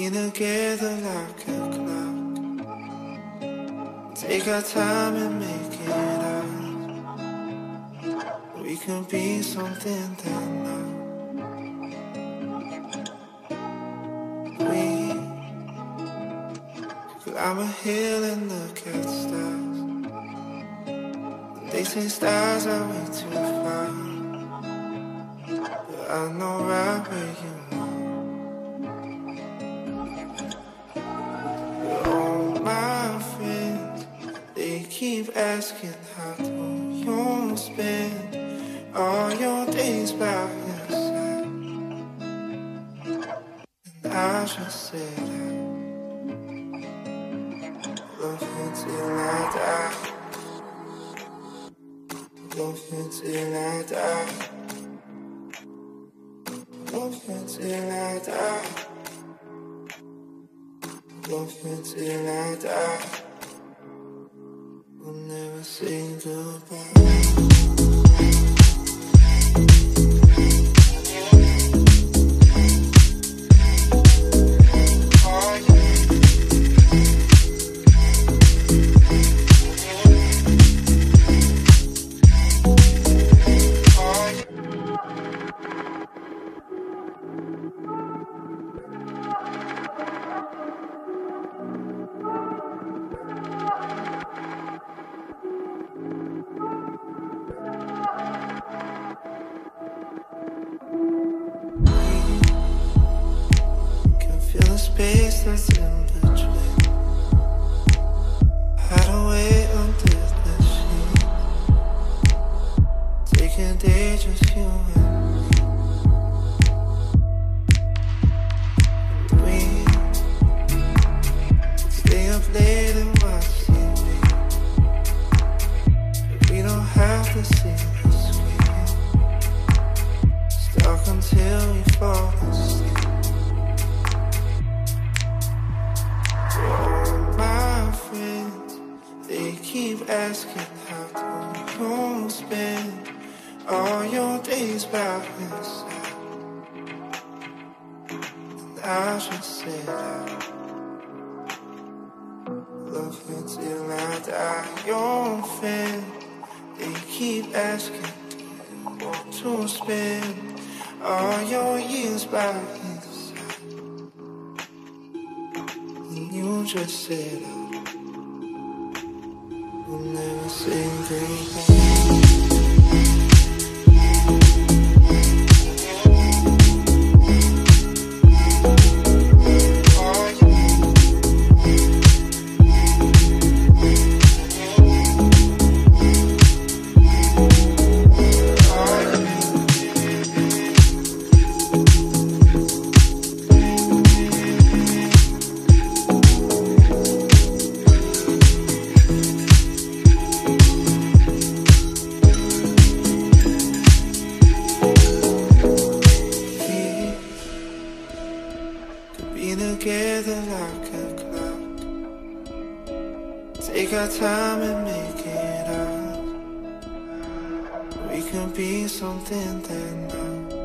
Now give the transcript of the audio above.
be together like a clock. Take our time and make it out. We can be something that now. We climb a hill and look at stars. They say stars are way too far, but I know right where you are. All my friends, they keep asking how do you spend all your days by yourself. And I just say that love you till I die. Love you till I die. Love you till I die. Love you till I die. We'll never say goodbye. Space that's in between. Hide away under the sheet. Taking a day, just you and me. We stay up late and watch TV. But we don't have to see the screen. Stuck until we fall asleep. Keep asking how do you spend all your days by yourself. And I should say that love you till I die. Your friend, they keep asking do you want to spend all your years by yourself. And you just said that we'll never say goodbye. Together like a clock. Take our time and make it out. We can be something that now.